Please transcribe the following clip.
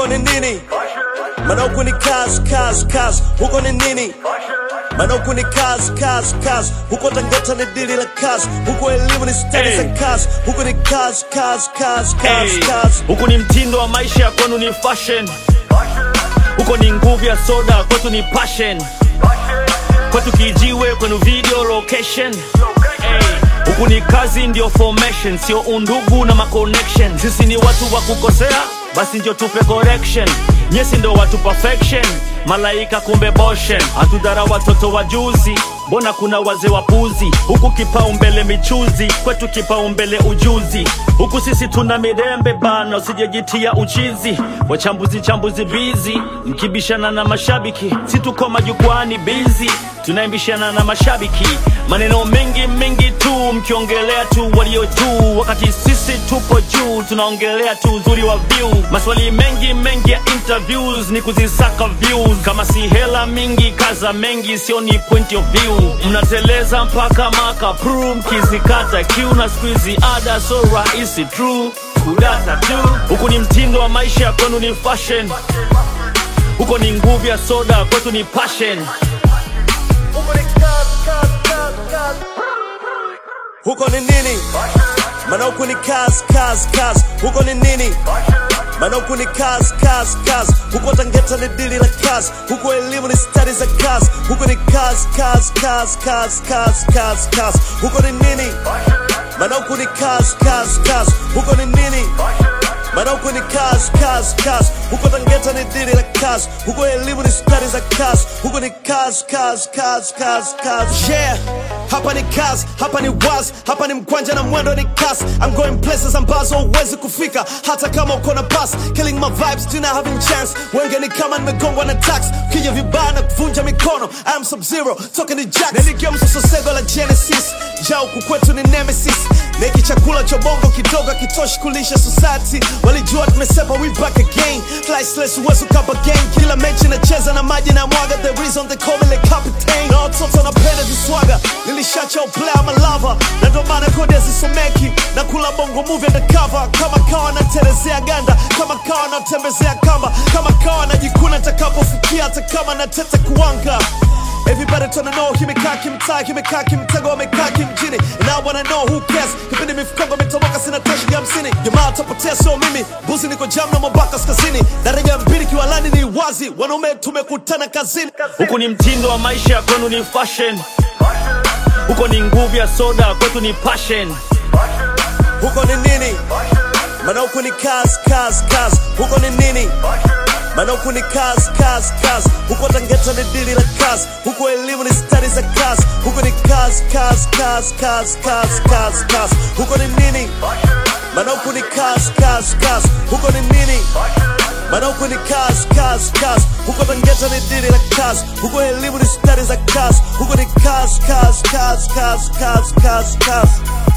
huko ni nini? Maana huko ni kazi, huko ni nini? Maana huko ni kazi, huko Tangata ni dili la kazi, huko elimu ni stadi za kazi, huko ni kazi. Huko ni mtindo wa maisha, kwenu ni fashion. Huko ni nguvu ya soda, kwetu ni passion. Kwetu kijiwe, kwenu video location. Huku ni kazi ndio formation, sio undugu na maconnection. Sisi ni watu wa kukosea, basi ndio tupe correction. Nyesi ndo watu perfection, malaika kumbe boshen. Hatudhara watoto wajuzi, mbona kuna wazee wapuzi. Huku kipaumbele michuzi, kwetu kipaumbele ujuzi. Huku sisi tuna mirembe bana, usijejitia uchizi. Wachambuzi busy, mkibishana na mashabiki. Si tuko majukwani busy, tunaimbishana na mashabiki. Maneno mengi tu, mkiongelea tu walio tu. Wakati sisi tupo juu, tunaongelea tu uzuri wa view. Maswali mengi ya interviews, ni kuzisaka views. Kama si hela mingi, kaza mengi, sio ni point of view. Mnateleza mpaka maka prove, mkizikata kiu na squeezy ada so rahisi true. Kudata tu, huku ni mtindo wa maisha, kwenu ni fashion. Huko ni nguvu ya soda, kwetu ni passion. Huko ni nini? Maana huko ni kazi, huko ni nini? Maana huko ni kazi, huko Tangata ni dili la kazi, huko elimu ni stadi za kazi, huko ni kazi. Huko ni nini? Maana huko ni kazi, huko ni nini? Maana huko ni kazi, huko Tangata ni dili la kazi, huko elimu ni stadi za kazi, huko ni kazi. Yeah, hapa ni kazi, hapa ni wazi, hapa ni mkwanja na mwendo ni kasi. I'm going places ambazo huwezi kufika hata kama uko na pass. Killing my vibes, do not having chance. Wenge ni kama nimegongwa na tax, kija vibaya na kuvunja mikono. I am Sub-Zero, talking to Jax. Niligia msososego la Genesis, ja huku kwetu ni Nemesis. Neki chakula cha bongo kidogo kitoshi kulisha society. Walijua tumesepa, we back again. Flysless uwezo kapa gang. Kila mechi nacheza na maji na mwaga. The reason they call me the captain. Na watoto napenda viswaga, nilishacha uplay ama lava. Na ndo maana kodi hazisomeki, na kula bongo movie undercover. Kama kawa na terezea ganda, kama kawa na tembezea kamba, kama kawa na jikuna takapofikia, hata kama na tete kuwanga. Everybody tryna know, kimekaa kimtego, wamekaa kimjini. And I wanna know who cares. Kipindi mifukongo mitoboka sina tashi ya 50. Jamaa tapotea sio mimi, buzi niko jam na mabaka skazini. Daraja mbili kiwalani ni wazi, wanaume tumekutana kazini. Huku ni mtindo wa maisha, kwenu ni fashion. Huko ni nguvu ya soda, kwetu ni passion. Huko ni nini? Maana huko ni kazi, huko ni nini? Maana huko ni kazi, huko Tangata ni dili la kazi, huko elimu ni stadi za kazi, huko ni kazi. Huko ni nini? Maana huko ni kazi, huko ni nini? Maana huko ni kazi, huko Tangata ni dili la kazi, huko elimu ni stadi za kazi, huko ni kazi.